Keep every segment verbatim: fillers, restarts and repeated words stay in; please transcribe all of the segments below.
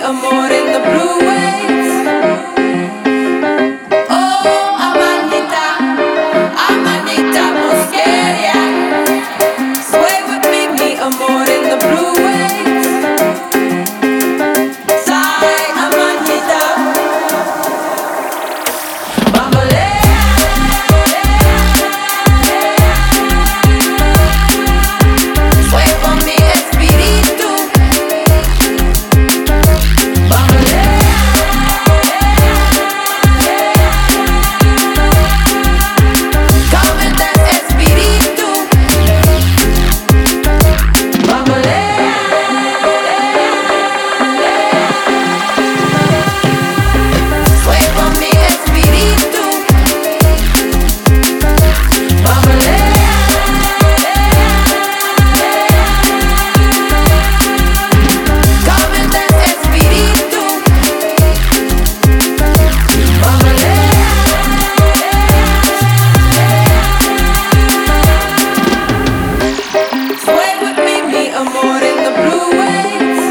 amor in the blue waves. Oh, Amanita, Amanita Mosquera. Sway with me, mi amor in the blue waves. Sai, Amanita. Bambolea. Sway con mi espíritu. Amor in the blue waves.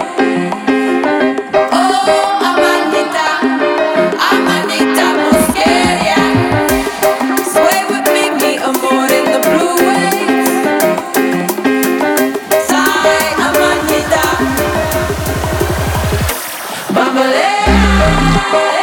Oh, Amanita, Amanita Mosquera. Sway with me, mi amor in the blue waves. Sai, Amanita. Bambolea.